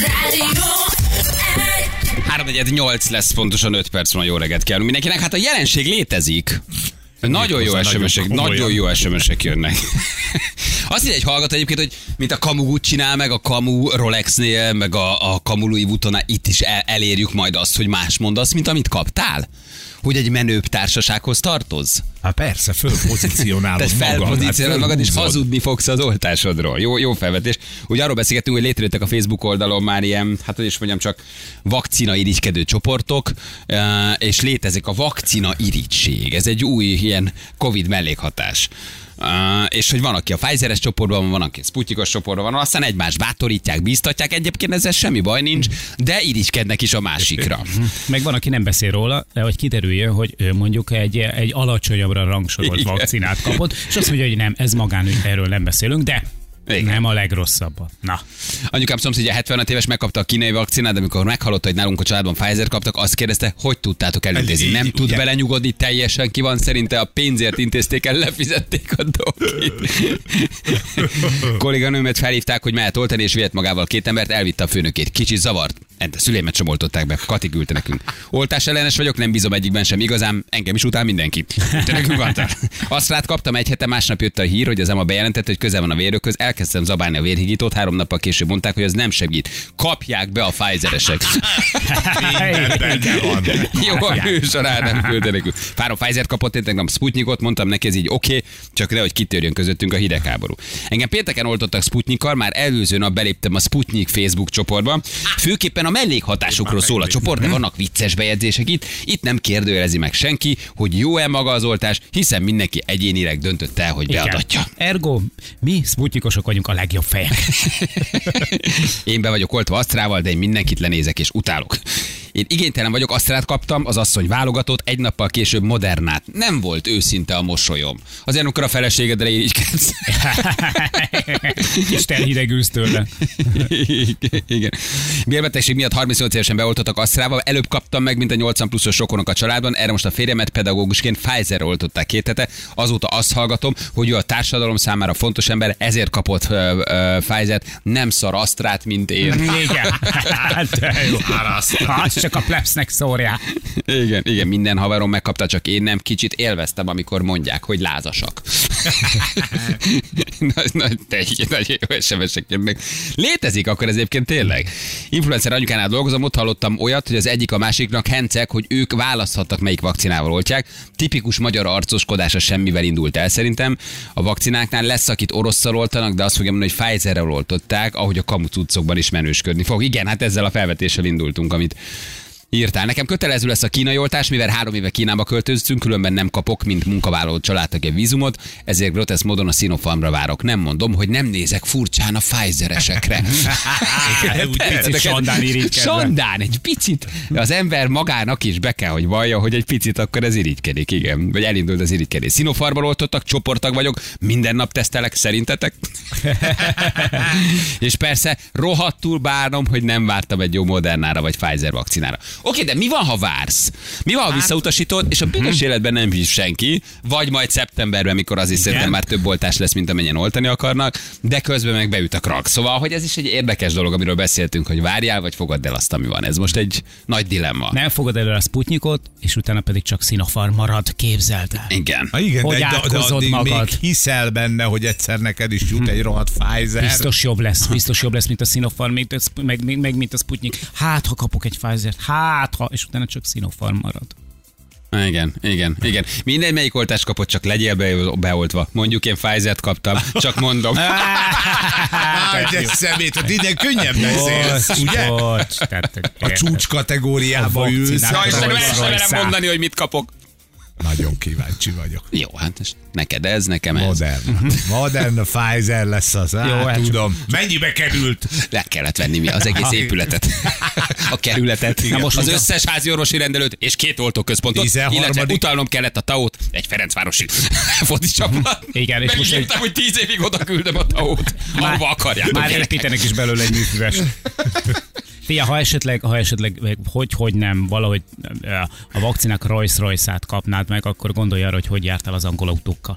3:48 lesz, pontosan 5 perc van, jó reggelt kell mindenkinek. Hát a jelenség létezik. Nagyon jó SMS-ek jönnek. Azt írja egy hallgató egyébként, hogy mint a Kamu csinál, meg a Kamu Rolexnél, meg a Kamu Louis Vuittonál, itt is elérjük majd azt, hogy más mondasz, mint amit kaptál? Hogy egy menőbb társasághoz tartozz? Hát persze, fölpozícionálod magad. Felpozícionálod magad, és hazudni fogsz az oltásodról. Jó felvetés. Ugye arról beszélgettünk, hogy létrejöttek a Facebook oldalon már ilyen, hát hogy is mondjam, csak vakcina irigykedő csoportok, és létezik a vakcina irigység. Ez egy új ilyen Covid mellékhatás. És hogy van, aki a Pfizeres csoportban van, aki a Sputnikos csoportban van, aztán egymást bátorítják, bíztatják, egyébként ezzel semmi baj nincs, de irigykednek is a másikra. Meg van, aki nem beszél róla, hogy kiderüljön, hogy ő mondjuk egy alacsonyabbra rangsorolt vakcinát kapott, és azt mondja, hogy nem, ez magánügy, erről nem beszélünk, de igen. Nem a legrosszabb. Na. Anyukám szomszédja 75 éves, megkapta a kínai vakcinát, de amikor meghallotta, hogy nálunk a családban Pfizer kaptak, azt kérdezte, hogy tudtátok elintézni. Nem tud belenyugodni, teljesen ki van, szerinte a pénzért intézték el, lefizették a dolgit. Kolléganőmet felhívták, hogy mehet oltani, és vihet magával 2 embert, elvitte a főnökét. Kicsit zavart. A szüleimet sem oltották be. Kati küldte nekünk. Oltás ellenes vagyok, nem bízom egyikben sem igazán, engem is utál mindenki. Azt kaptam egy hete, másnap jött a hír, hogy az EMA bejelentette, hogy közel van a vérökhöz, elkezdtem zabálni a vérhigítót, 3 nappal később mondták, hogy az nem segít. Kapják be a Pfizeresek. Jó, a műsorán nem küldenek. Párom Pfizer kapott, én tegnap Sputnikot, mondtam neki, ez így oké, csak nehogy kitörjön közöttünk a hidegháború. Engem pénteken oltottak Sputnikkal, már előző nap beléptem a Sputnik Facebook csoportba. Főképpen a mellékhatásokról szól a csoport, de vannak vicces bejegyzések itt. Itt nem kérdőjelezi meg senki, hogy jó-e maga az oltás, hiszen mindenki egyénileg döntött el, hogy beadatja. Ergo, mi Sputnikosok vagyunk a legjobb fejek. Én be vagyok oltva Asztrával, de én mindenkit lenézek és utálok. Én igénytelen vagyok, Asztrát kaptam, az asszony válogatott, 1 nappal később Modernát. Nem volt őszinte a mosolyom. Azért, amikor a feleségeddel irigykedsz. És te hidegülsz tőle. Igen. Bélbetegség miatt 38 évesen beoltottak Asztrával, előbb kaptam meg, mint a 80 pluszos rokonok a családban, erre most a férjemet pedagógusként Pfizerre oltották 2 hete. Azóta azt hallgatom, hogy ő a társadalom számára fontos ember, ezért kapott Pfizert, nem szar Asztrát, mint én. Igen. Hát, csak a plebsznek szórják. Igen, minden haverom megkapta, csak én nem. Kicsit élveztem, amikor mondják, hogy lázasak. Nagy jó SMS-ek jönnek. Létezik akkor ez egyébként tényleg. Influencer anyukánál dolgozom, ott hallottam olyat, hogy az egyik a másiknak henceg, hogy ők választhattak, melyik vakcinával oltják. Tipikus magyar arcoskodása semmivel indult el szerintem. A vakcináknál lesz, akit orosszal oltanak, de azt fogja mondani, hogy Pfizerrel oltották, ahogy a kamu cuccokban is menősködni fog. Igen, hát ezzel a felvetéssel indultunk, amit írtál. Nekem kötelező lesz a kínai oltás, mivel 3 éve Kínába költöztünk, különben nem kapok, mint munkavállaló családtagja vízumot, ezért groteszk módon a Sinopharmra várok. Nem mondom, hogy nem nézek furcsán a Pfizeresekre. Picit Sandán irigykedve. Sandán, egy picit. Az ember magának is be kell, hogy vallja, hogy egy picit akkor ez irigykedik, igen. Vagy elindult az irigykedés. Sinopharmban oltottak, csoporttag vagyok, minden nap tesztelek, szerintetek? És persze rohadtul bánom, hogy nem vártam egy jó Modernára vagy Pfizer vakcinára. Oké, de mi van, ha vársz? Mi van, ha visszautasítod, és a büdös életben nem hisz senki, vagy majd szeptemberben, mikor az is szerintem már több oltás lesz, mint amennyien oltani akarnak, de közben meg beüt a krak. Szóval, hogy ez is egy érdekes dolog, amiről beszéltünk, hogy várjál, vagy fogadd el azt, ami van. Ez most egy nagy dilemma. Nem fogad el a Sputnikot, és utána pedig csak Sinopharm marad, képzeld el. Igen. Igen, hogy de addig magad. még hiszel benne, hogy egyszer neked is jut egy rohadt Pfizer. Biztos jobb lesz, mint a Sinopharm, meg mint a Sputnik. Hát, ha kapok egy Pfizert, és utána csak Sinopharm marad. Igen. Mindegy, melyik oltást kapott, csak legyél beoltva. Mondjuk én Pfizert kaptam, csak mondom. De szemét, hogy innen könnyebb beszélsz, ugye? A csúcs kategóriába ülsz. És nem mondani, hogy mit kapok. Nagyon kíváncsi vagyok. Jó, hát neked ez, nekem ez. Modern, a Pfizer lesz az. Jó, tudom. Mennyibe került? Le kellett venni az egész épületet. A kerületet. Na most az összes házi orvosi rendelőt és 2 oltóközpontot. Illetve utalnom kellett a TAO-t, egy Ferencvárosi focicsapat. Igen, és most értem, hogy 10 évig oda küldöm a TAO-t. Ahova akarják. Már építenek is belőle egy műfüves. Fia, ha esetleg hogy nem, valahogy a vakcinák Rolls-Royce-át kapnád meg, akkor gondolj arra, hogy jártál az angol autókkal.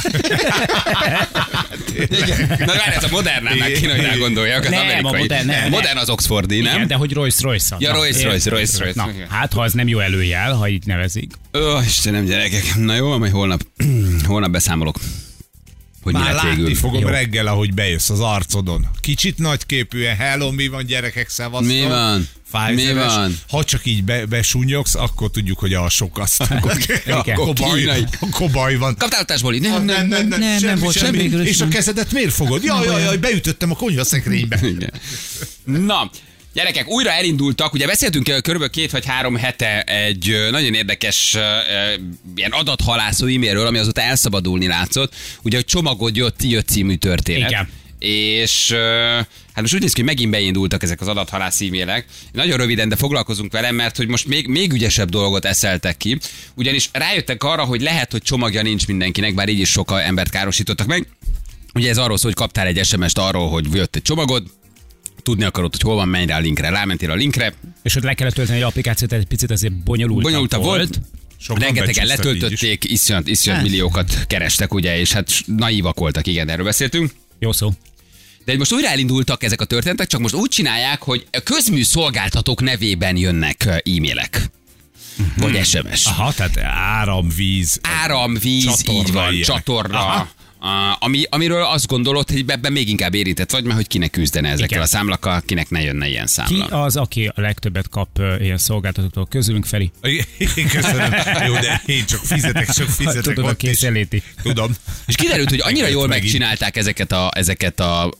Na várj, ez a Modernának kéne, hogy rágondoljak, az Nem, amerikai. Modern az Oxfordi, nem? Igen, de hogy Rolls-Royce. Ja, Rolls-Royce. Na, hát ha az nem jó előjel, ha így nevezik. Istenem, gyerekek. Na jó, majd holnap beszámolok. Hogy már látni végül. fogom Jó. reggel, ahogy bejössz az arcodon. Kicsit nagyképűen, hello, mi van gyerekek, szevasztok. Mi van? Mi van? Ha csak így besúnyogsz, akkor tudjuk, hogy alsokasztunk. Akkor baj van. Kaptál utásból? Nem volt semmi. És a kezedet miért fogod? Jaj, beütöttem a konyhaszekrénybe. Na, gyerekek, újra elindultak, ugye beszéltünk körülbelül 2 vagy 3 hete egy nagyon érdekes ilyen adathalászó e-mailről, ami azóta elszabadulni látszott, ugye, hogy csomagod jött című történet. Igen. És hát most úgy néz ki, hogy megint beindultak ezek az adathalász e-mailek. Nagyon röviden, de foglalkozunk vele, mert hogy most még ügyesebb dolgot eszeltek ki. Ugyanis rájöttek arra, hogy lehet, hogy csomagja nincs mindenkinek, bár így is sok embert károsítottak meg. Ugye ez arról szól, hogy kaptál egy SMS-t arról, hogy jött egy csomagod, tudni akarod, hogy hol van, menj rá a linkre, rámentél a linkre. És ott le kellett tölteni egy applikációt, egy picit azért bonyolultabb volt. Rengetegen letöltötték, iszonyat milliókat kerestek, ugye, és hát naívak voltak, igen, erről beszéltünk. Jó szó. De most újra elindultak ezek a történetek, csak most úgy csinálják, hogy közműszolgáltatók nevében jönnek e-mailek. Vagy SMS. Aha, tehát áramvíz, így van, ilyenek. csatorna. Amiről azt gondolod, hogy ebben még inkább érintett vagy, mert hogy kinek küzdene ezekkel Igen. a számlakkal, kinek ne jönne ilyen számla. Ki az, aki a legtöbbet kap ilyen szolgáltatóktól közülünk, Feri? Köszönöm. Jó, de én csak fizetek. Tudod, a ott is. készenléti. Tudom. És kiderült, hogy annyira jól Megint. megcsinálták ezeket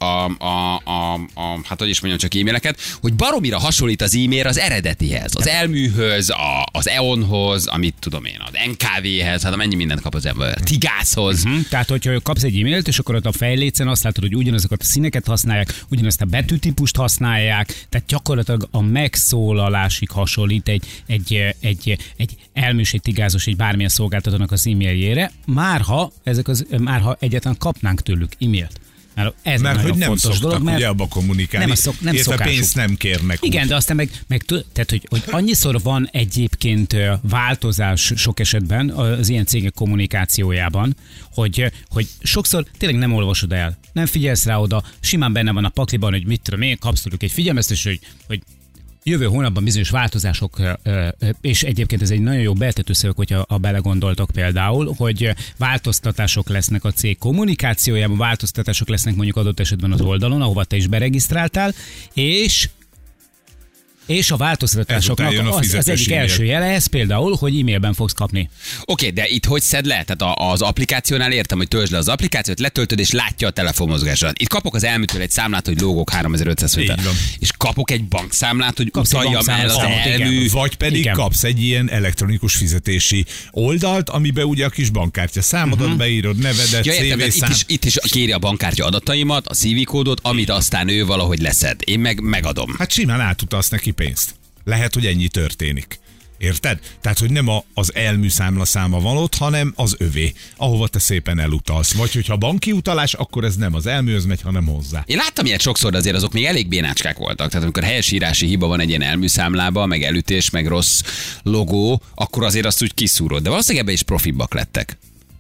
hát hogy is mondjam, csak e-maileket, hogy baromira hasonlít az e-mail az eredetihez, az Elműhöz, az EON-hoz, amit tudom én, az NKV-hez, hát mennyi mindent kap az ember, Tigászhoz. Tehát, hogyha kapsz egy e-mailt, és akkor ott a fejlécen azt látod, hogy ugyanazokat a színeket használják, ugyanazt a betűtípust használják, tehát gyakorlatilag a megszólalásig hasonlít egy elműs, egy tigázos, egy bármilyen szolgáltatónak az e-mailjére, márha egyáltalán kapnánk tőlük e-mailt. Mert hogy nem szoktak dolog, mert ugye abba kommunikálni. Nem érte pénzt nem kérnek. Igen, de aztán tehát, hogy annyiszor van egyébként változás sok esetben az ilyen cégek kommunikációjában, hogy sokszor tényleg nem olvasod el, nem figyelsz rá oda, simán benne van a pakliban, hogy mit tudom én, kapsz tőlük egy figyelmeztetést, hogy jövő hónapban bizonyos változások, és egyébként ez egy nagyon jó beeltető szöveg, hogyha belegondoltok például, hogy változtatások lesznek a cég kommunikációjában, változtatások lesznek mondjuk adott esetben az oldalon, ahova te is beregisztráltál, és a változtatásoknak az egyik első jele ez például, hogy e-mailben fogsz kapni. Oké, de itt hogy szed le? Tehát az applikációnál értem, hogy töltsd le az applikációt, letöltöd és látja a telefonmozgásodat. Itt kapok az Elműtől egy számlát, hogy lógok 3500 forint. És kapok egy bankszámlát, hogy utaljam el az Elmű. Vagy pedig kapsz egy ilyen elektronikus fizetési oldalt, amiben ugye a kis bankkártya számodat beírod, nevedet, CV-szám. Itt is kéri a bankkártya adataimat, a CV kódot, amit aztán ő valahogy leszed. Én meg megadom. Hát simán átutasz neki pénzt. Lehet, hogy ennyi történik. Érted? Tehát, hogy nem az Elmű számlaszáma van ott, hanem az övé, ahova te szépen elutalsz. Vagy hogyha banki utalás, akkor ez nem az Elműhöz megy, hanem hozzá. Én láttam ilyet sokszor, de azért azok még elég bénácskák voltak. Tehát amikor helyesírási hiba van egy ilyen Elmű számlában, meg elütés, meg rossz logó, akkor azért azt úgy kiszúrod. De valószínűleg ebben is profibbak lettek.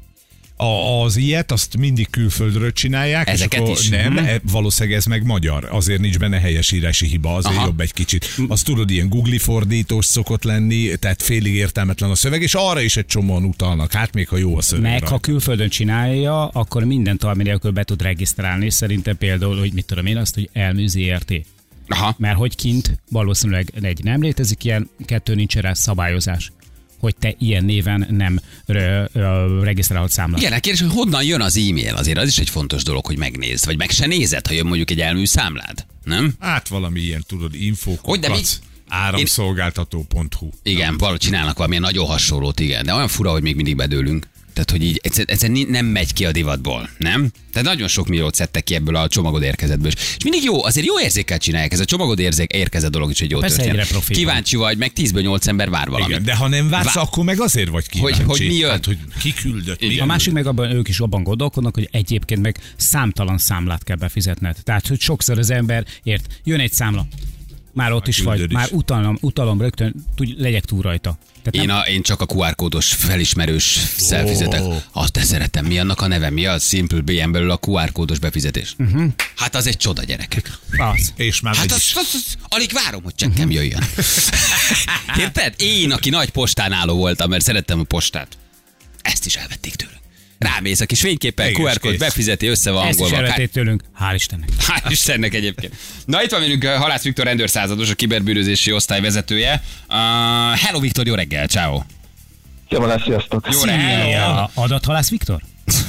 Az ilyet, azt mindig külföldről csinálják. Ezeket és akkor is? Nem, valószínűleg ez meg magyar. Azért nincs benne helyesírási hiba, azért jobb egy kicsit. Azt tudod, ilyen Google fordítós szokott lenni, tehát félig értelmetlen a szöveg, és arra is egy csomóan utalnak. Hát még ha jó a szöveg. Meg ha külföldön csinálja, akkor minden további nélkül be tud regisztrálni. Szerintem például, hogy mit tudom én, azt, hogy Elmű ZRT. Aha. Mert hogy kint valószínűleg nem létezik ilyen, 2 nincs rá szabályozás, hogy te ilyen néven nem regisztrálod számlát. Igen, kérdés, hogy honnan jön az e-mail? Azért az is egy fontos dolog, hogy megnézd. Vagy meg se nézed, ha jön mondjuk egy Elmű számlád. Nem? Hát valami ilyen, tudod, infókat. Áramszolgáltató.hu. Igen, valahogy csinálnak valamilyen nagyon hasonlót, igen. De olyan fura, hogy még mindig bedőlünk. Tehát, hogy így egyszerűen nem megy ki a divatból, nem? Tehát nagyon sok milliót szedtek ki ebből a csomagod érkezetből. És mindig jó, azért jó érzékkel csinálják. Ez a csomagod érkezet dolog is egy jó történet. Kíváncsi vagy, meg 10-ből 8 ember vár valamit. Igen, de ha nem vársz, akkor meg azért vagy kíváncsi. Hogy mi jön? Hát, hogy ki küldött. A másik meg ők is abban gondolkodnak, hogy egyébként meg számtalan számlát kell befizetned. Tehát, hogy sokszor az ember jön egy számla. Már ott is vagy, küldőd már utalom rögtön, legyek túl rajta. Én csak a QR kódos felismerős szelfizetek. Azt te szeretem. Mi annak a neve? Mi a Simple BN belül a QR kódos befizetés? Hát az egy csoda, gyerekek. Az. És már Hát megy is. alig várom, hogy csekkem jöjjön. Érted? Én, aki nagy postán álló voltam, mert szerettem a postát. Ezt is elvették tőlünk. Rámész a kis fényképpel, Igen, QR kód kész. befizeti, össze van Ezt is angolva. elvették tőlünk, hál' Istennek. Hál' Istennek egyébként. Na itt van velünk Halász Viktor rendőrszázados, a kiberbűnözési osztály vezetője. Hello Viktor, jó reggel, ciao. Szia, sziasztok! Jó reggel. Szia! Adathalász Viktor?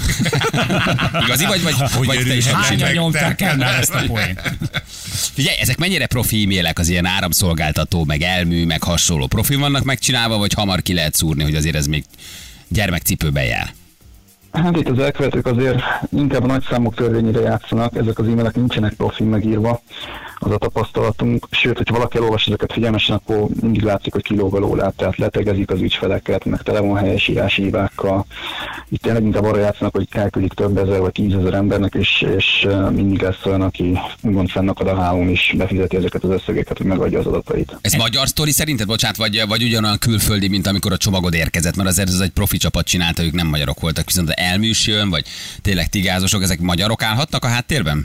Igazi vagy te is? Hányan nyomták el már ezt a poént? Figyelj, ezek mennyire profi e-mailek, az ilyen áramszolgáltató, meg elmű, meg hasonló profi vannak megcsinálva, vagy hamar ki lehet szúrni, hogy azért ez még gyermekcipőben jár? Hát itt az elkövetők azért inkább a nagy számok törvényére játszanak, ezek az e-mailek nincsenek profil megírva, az a tapasztalatunk, sőt, hogyha valaki elolvas ezeket figyelmesen, akkor mindig látszik, hogy kilóg alól, tehát letegezik az ügyfeleket, meg tele van helyesírási hibákkal. Itt tényleg inkább arra játszanak, hogy elküldik több ezer vagy 10 000 embernek, és mindig lesz olyan, aki úgymond fennakad a hálón is, befizeti ezeket az összegeket, hogy megadja az adatait. Ez magyar sztori szerinted, bocsánat, vagy ugyanolyan külföldi, mint amikor a csomagod érkezett, mert azért ez egy profi csapat csinálta, ők nem magyarok voltak, viszont az elműs jön, vagy tényleg tigázosok, ezek magyarok állhatnak a háttérben?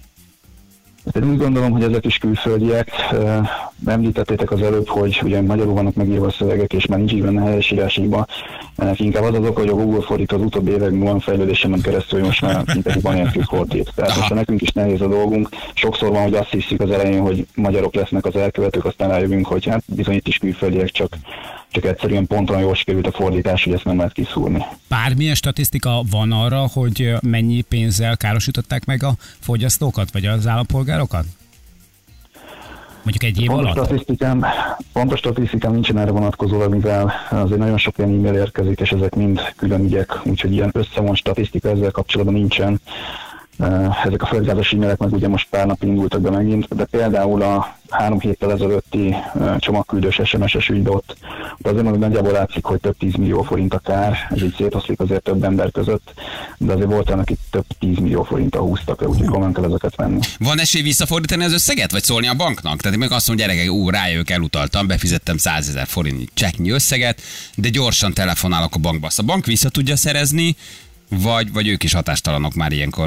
Én úgy gondolom, hogy ezek is külföldiek. Említettétek az előbb, hogy ugye magyarul vannak megírva a szövegek, és már nincs így benne helyesírási hiba. Ennek inkább az az oka, hogy a Google fordít az utóbbi években olyan fejlődésen keresztül, hogy most már mindenki van nélkül fordít. Tehát most nekünk is nehéz a dolgunk. Sokszor van, hogy azt hiszik az elején, hogy magyarok lesznek az elkövetők, aztán rájövünk, hogy hát bizony itt is külföldiek, csak egyszerűen ponton jól sikerült a fordítás, hogy ezt nem lehet kiszúrni. Bármilyen statisztika van arra, hogy mennyi pénzzel károsították meg a fogyasztókat, vagy az állampolgárokat? Mondjuk egy év alatt? Pontos statisztikám nincsen erre vonatkozóan, mivel azért nagyon sok ilyen e-mail érkezik, és ezek mind külön ügyek, úgyhogy ilyen összevont statisztika ezzel kapcsolatban nincsen. Ezek a földgázos e-mailek meg ugye most pár napig indultak be megint, de például a 3 héttel ezelőtti csomagküldős SMS-es ügybe ott azért meg nagyjából látszik, hogy több 10 millió forint a kár, ez így szétoszlik azért több ember között, de azért volt olyan, akik több 10 millió forinttal húztak le, úgyhogy komolyan kell ezeket venni. Van esély visszafordítani az összeget, vagy szólni a banknak? Tehát még azt mondom, gyerekek, rájövök, elutaltam, befizettem 100 000 forint csekknyi összeget, de gyorsan telefonálok a bankba. Azt a bank vissza tudja szerezni, vagy ők is hatástalanok már ilyenkor?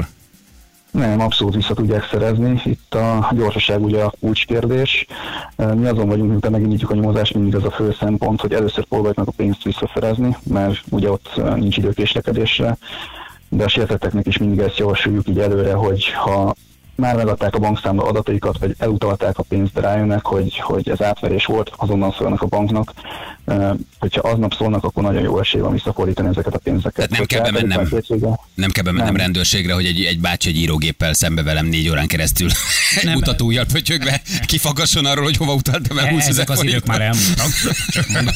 Nem, abszolút vissza tudják szerezni. Itt a gyorsaság ugye a kulcskérdés. Mi azon vagyunk, miután megindítjuk a nyomozást, mindig az a fő szempont, hogy először próbáljuk meg a pénzt visszaszerezni, mert ugye ott nincs idő késlekedésre, de a sértetteknek is mindig ezt javasoljuk így előre, hogy ha már megadták a bankszámla adataikat, vagy elutalták a pénzt, de rájönnek, hogy ez átverés volt, azonnal szólnak a banknak. Hogyha aznap szólnak, akkor nagyon jó esély van visszafordítani ezeket a pénzeket. Tehát nem kell bemennem rendőrségre, hogy egy bácsi egy írógéppel szembe velem 4 órán keresztül mutatóujjal pötyögve kifagasson arról, hogy hova utaltam el 20 000 Ezek az idők már elmúltak. Csak mondom.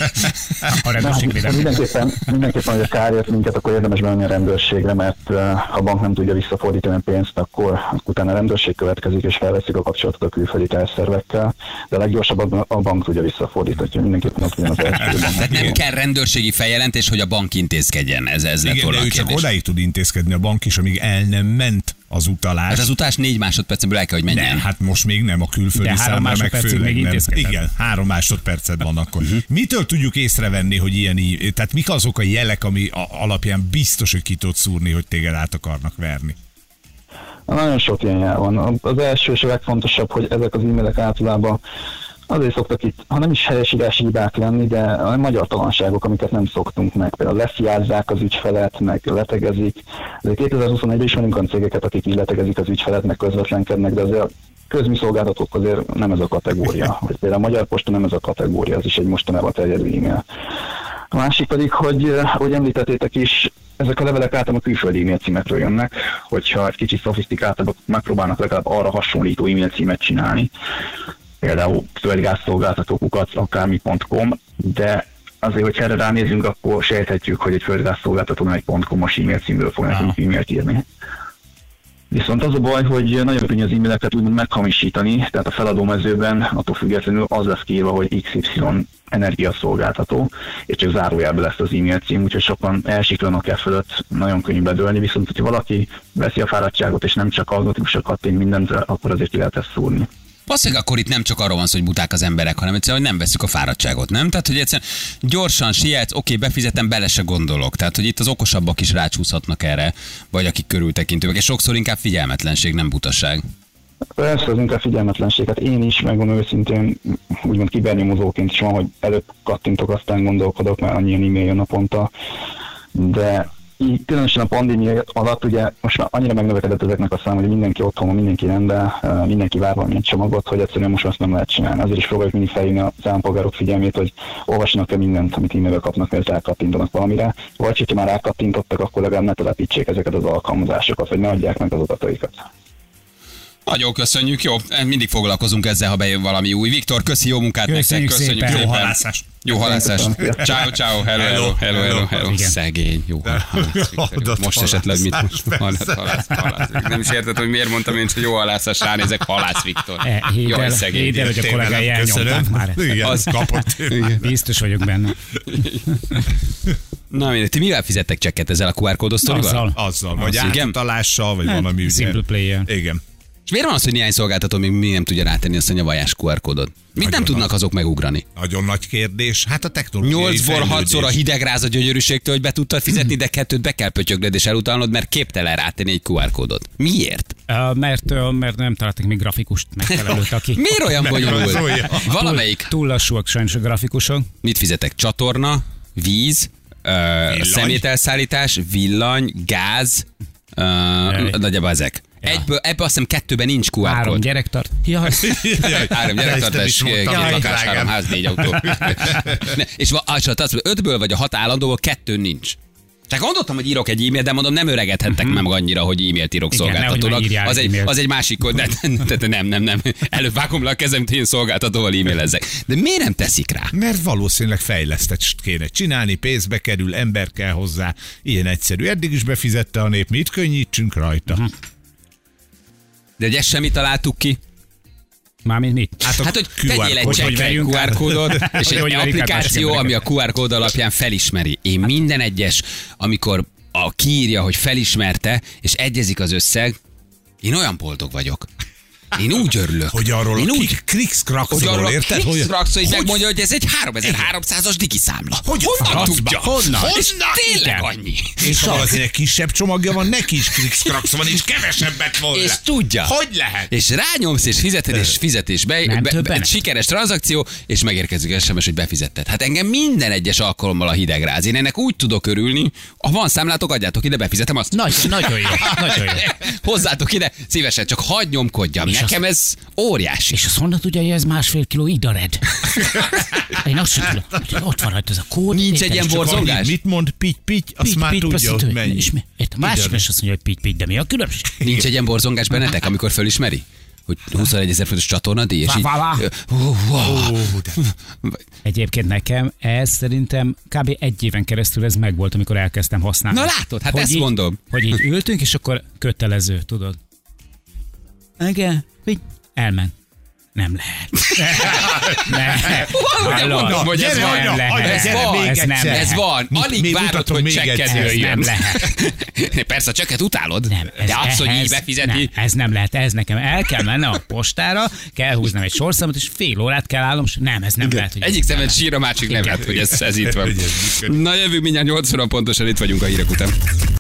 A rendőrségvédelem. Mindenképpen, hogy a kárért minket, akkor érdemes bemenni a rendőrségre, mert ha a bank nem tudja visszafordítani a pénzt, akkor utána a rendőrség következik, és felveszik a kapcsolatot a külföldi társzervekkel, de a leggyorsabban a bank tudja visszafordítani, hogy mindenképpen ott az első. Tehát nem kell rendőrségi feljelentés, hogy a bank intézkedjen. Ez lett volna a ő kérdés. csak odáig tud intézkedni a bank is, amíg el nem ment az utalás. Hát az utás 4 másodpercből el kell, hogy menjen. Hát most még nem, a külföldi de 3 számra meg másodpercig főleg még nem. intézkedhet. Igen, 3 másodpercet van akkor. Mitől tudjuk észrevenni, hogy tehát mik azok a jelek, ami alapján biztos, hogy ki tud szúrni, hogy téged át akarnak verni? Nagyon sok ilyen jel van. Az első és a legfontosabb, hogy ezek az e-mailek általában azért szoktak itt, ha nem is helyesírási hibák lenni, de a magyar talanságok, amiket nem szoktunk meg. Például lefiázzák az ügyfelet, meg letegezik. De 2021-ben is vannak olyan cégeket, akik így letegezik az ügyfelet, meg közvetlenkednek, de azért a közműszolgáltatók azért nem ez a kategória. Vagy például a Magyar Posta nem ez a kategória, ez is egy mostanában terjedő e-mail. A másik pedig, hogy említettétek is, ezek a levelek általában a külföldi e-mail címekről jönnek, hogyha egy kicsit szofisztikáltabb, megpróbálnak legalább arra hasonlító e-mail címet csinálni. Például földgázszolgáltatókukat, akármi.com, de azért, hogyha erre ránézünk, akkor sejthetjük, hogy egy földgázszolgáltató nem egy .com-os e-mail címről fog nekünk e-mailt írni. Viszont az a baj, hogy nagyon könnyű az e-maileket úgymond meghamisítani, tehát a feladómezőben attól függetlenül az lesz kiírva, hogy XY energiaszolgáltató, és csak zárójelben lesz az e-mail cím, úgyhogy sokan elsiklanak fölött, nagyon könnyű bedőlni, viszont hogyha valaki veszi a fáradtságot, és nem csak algoritmusokat kattint mindent, akkor azért ki lehet ezt szúrni. Valószínűleg akkor itt nem csak arról van szó, hogy buták az emberek, hanem egyszerűen, hogy nem veszük a fáradtságot, nem? Tehát, hogy egyszerűen gyorsan sietsz, oké, befizetem, bele se gondolok. Tehát, hogy itt az okosabbak is rácsúszhatnak erre, vagy akik körültekintőek, és sokszor inkább figyelmetlenség, nem butaság. Persze, az inkább figyelmetlenség. Hát én is, megmondom őszintén, úgymond kibernyomozóként is van, hogy előbb kattintok, aztán gondolkodok, mert annyi e-mail jön naponta. De így, különösen a pandémia alatt ugye most már annyira megnövekedett ezeknek a szám, hogy mindenki otthon van, mindenki rendben, mindenki vár valamilyen csomagot, hogy egyszerűen most azt nem lehet csinálni. Azért is próbáljuk mindig felhívni az állampolgárok figyelmét, hogy olvasnak-e mindent, amit e-mailbe kapnak, mert rákattintanak valamire, vagy hogyha már rákattintottak, akkor legalább ne telepítsék ezeket az alkalmazásokat, vagy ne adják meg az adataikat. Nagyon köszönjük, jó, mindig foglalkozunk ezzel, ha bejön valami új. Viktor, köszi, jó munkát nektek, köszönjük szépen. Jó halászást. Jó halászást. Ciao, hello. Szegény, jó halász. Most esetleg mit halász. Nem is érted, hogy miért mondtam én, hogy jó halászás, ránézek, halász Viktor. Jaj, szegény. Héder, hogy a kollégái elnyomták már. Az kapott. Biztos vagyok benne. Na, ti mivel fizettek csekket ezzel a QR kódosztorival? Azzal, vagy átutalással, vagy valami. Simple Player. Igen. És miért van az, hogy néhány szolgáltató még nem tudja rátenni azt a nyavajás QR kódot? Mit nem tudnak azok megugrani? Nagyon nagy kérdés. Hát a technológiai 8-6-szor a hidegráz a gyönyörűségtől, hogy be tudtad fizetni, de 2-t be kell pötyögnöd és elutalnod, mert képtelen rátenni egy QR kódot. Miért? Mert nem találtak még grafikust megfelelőt, aki... Miért olyan bonyolult? Valamelyik. Túl lassúak sajnos a grafikusok. Mit fizetek? Csatorna, víz, szemételszállítás, villany, gáz, nagyjából ezek. Ebből azt hiszem 2-ben nincs QR kód. 3 gyerektart. Jaj. 3 gyerektartás, 2 lakás, 3 ház, 4 autó. És azt mondja, 5-ből vagy a 6 állandóból 2 nincs. Csak gondoltam, hogy írok egy e-mailt, de mondom, nem öregedhettek meg annyira, hogy e-mailt írok szolgáltatónak. Az egy másik kód, nem. Előbb vágom le a kezem, hogy én szolgáltatóval e-mailezzek. De miért nem teszik rá? Mert valószínűleg fejlesztett kéne csinálni, pénzbe kerül, ember kell hozzá. Ilyen egyszerű. Eddig is befizette a nép, mit könnyítsünk rajta. De ezt semmit találtuk ki. Mármint mit? Hát hogy tegyél egy QR kódot, és egy applikáció, ami a QR kód alapján felismeri. Én minden egyes, amikor kiírja, hogy felismerte, és egyezik az összeg, én olyan boldog vagyok. Én úgy örülök. Hogy arról a Krix-Kraxról, érted? Hogy megmondja, hogy ez egy 3300-as digi számla. Honnan tudja? Honnan? És tényleg annyi. És ha valakinek kisebb csomagja van, neki is Krix-Krax van, és kevesebbet volna. És tudja. Hogy lehet? És rányomsz, és fizeted, és fizetés be, sikeres tranzakció, és megérkezik SMS, hogy befizetted. Hát engem minden egyes alkalommal a hidegráz. Én ennek úgy tudok örülni, ha van számlátok, adjátok ide, befizetem azt. Nagyon jó. Hozzátok ide, szívesen, csak hadd nyomkodjam. Nekem ez óriási. És azt honnan tudja, hogy ez 1,5 kiló idared? Én azt sem tudom. Ott van rajta ez a kód. Nincs egy ilyen borzongás? Mit mond pitty, azt már tudja, hogy mennyi. Másik is azt mondja, hogy pitty, de mi a különbség? Nincs egy ilyen borzongás bennetek, amikor fölismeri? Hogy 21 000 forintos csatornadíj, és így... Egyébként nekem ez szerintem kb. 1 éven keresztül ez megvolt, amikor elkezdtem használni. Na látod, hát ezt mondom. Hogy így ültünk, és akkor kötelező, tudod. Igen, elment. Nem lehet. Mondom, hogy ez van. Ez van. Alig várod, hogy csekked jöjjön. Nem lehet. Persze a csekket utálod, de az, hogy így befizeti. Ez nem lehet, ez nekem el kell mennem a postára, kell húznom egy sorszámot, és fél órát kell állnom, és nem, ez nem lehet. Egyik szemed sír, a másik nem lehet, hogy ez itt van. Na jövünk mindjárt 8 óra pontosan, itt vagyunk a hírek után.